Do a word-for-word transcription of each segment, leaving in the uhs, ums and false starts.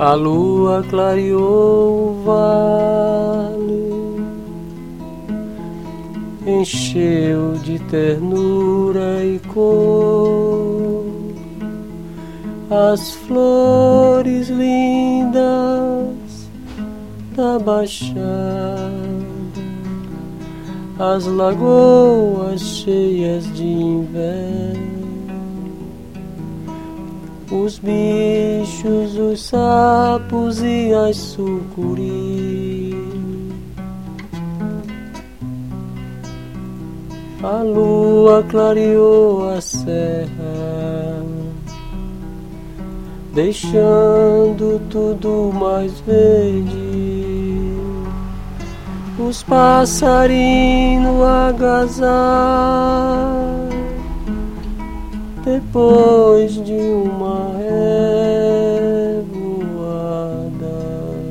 A lua clareou o vale, encheu de ternura e cor as flores lindas da baixada, as lagoas cheias de inverno, os bichos, os sapos e as sucuri. A lua clareou a serra, deixando tudo mais verde. Os passarinhos agasalham depois de uma revoada.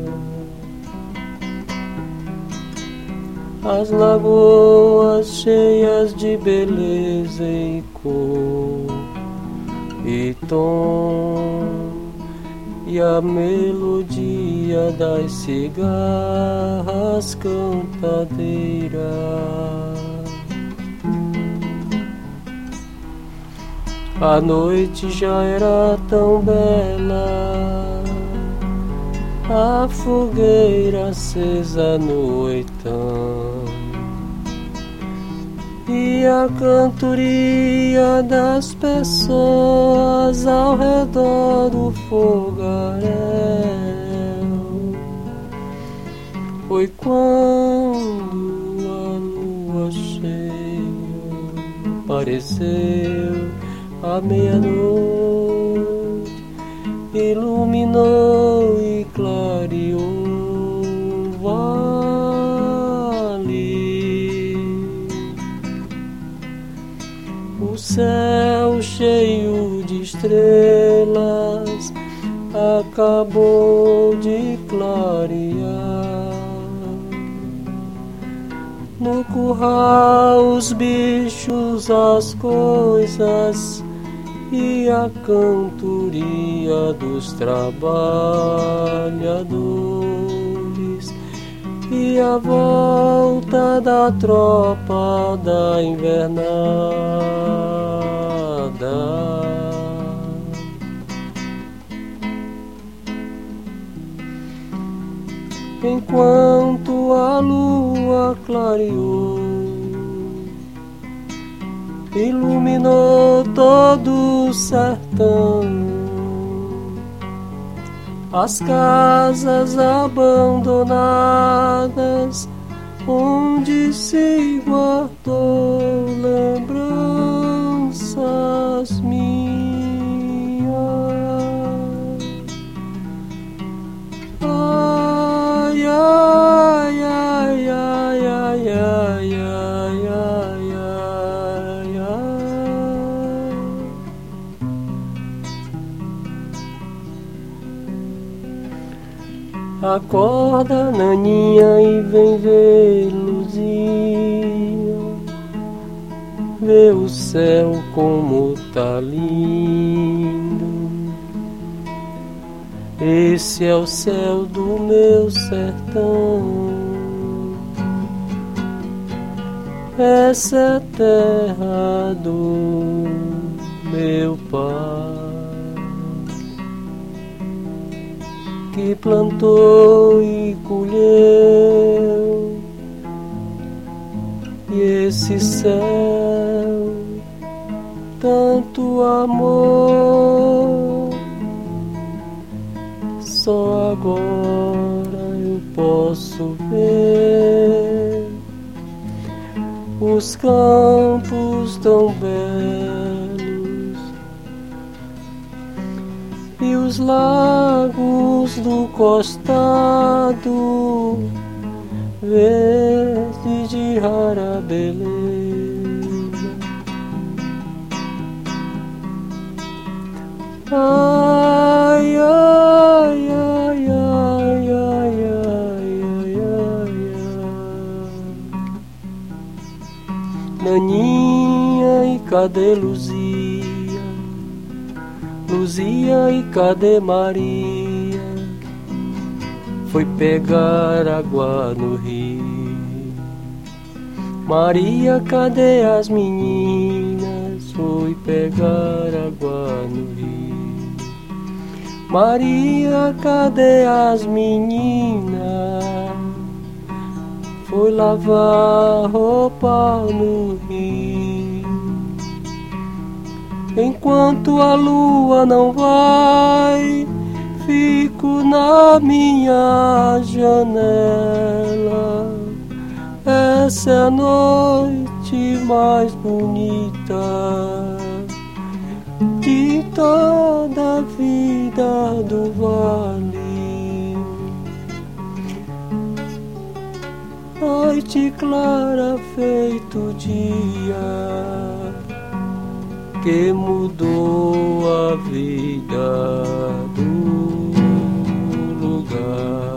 As lagoas cheias de beleza e cor e tom, e a melodia das cigarras cantadeiras. A noite já era tão bela, a fogueira acesa no oitão, e a cantoria das pessoas ao redor do fogaréu. Foi quando a lua cheia apareceu à meia-noite, iluminou e clareou o vale. O céu cheio de estrelas acabou de clarear. No curral os bichos, as coisas e a cantoria dos trabalhadores, e a volta da tropa da invernada. Enquanto a lua clareou, iluminou todo o sertão, as casas abandonadas onde se guardou lembranças minhas. Ai, ai, ai, ai, ai, ai, ai, ai, ai, ai. Acorda, naninha, e vem ver luzinha, vê o céu como tá lindo. Esse é o céu do meu sertão, essa é a terra do meu pai, que plantou e colheu. E esse céu, tanto amor, só agora eu posso ver. Os campos tão belos e os lagos do costado, verde de rara beleza. Ai, ai, ai, ai, ai, ai, ai, ai, ai. Naninha, e cadê Luzia? Luzia, e cadê Maria? foi pegar água no rio. Maria, cadê as meninas? Foi pegar água no rio. Maria, cadê as meninas? Foi lavar roupa no rio. Enquanto a lua não vai, fico na minha janela. Essa é a noite mais bonita de toda a vida do vale. Noite clara feito dia que mudou a vida do lugar.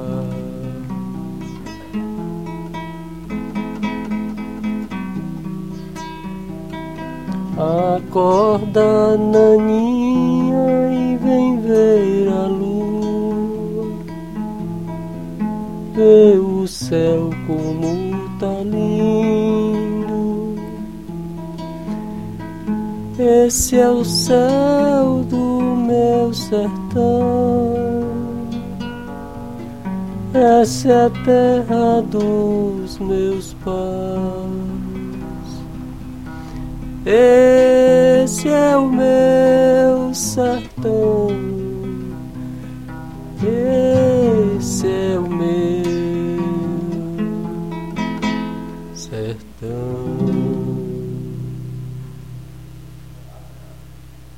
Acorda, naninha, e vem ver a lua. Vê o céu como tá lindo. Esse é o céu do meu sertão. Essa é a terra dos meus pais. Esse é o meu sertão.